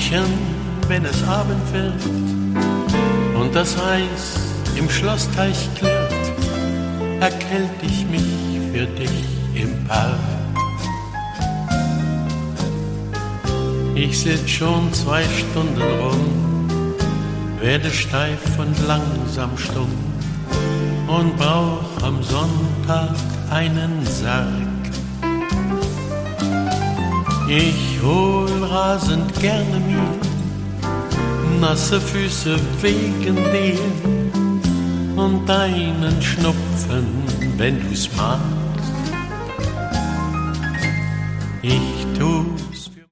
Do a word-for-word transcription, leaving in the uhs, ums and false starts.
Mädchen, wenn es Abend wird und das Eis im Schlossteich klirrt, erkält ich mich für dich im Park. Ich sitz schon zwei Stunden rum, werde steif und langsam stumm und brauch am Sonntag einen Sarg. Ich hol rasend gerne mir nasse Füße wegen dir und deinen Schnupfen, wenn du's magst. Ich tu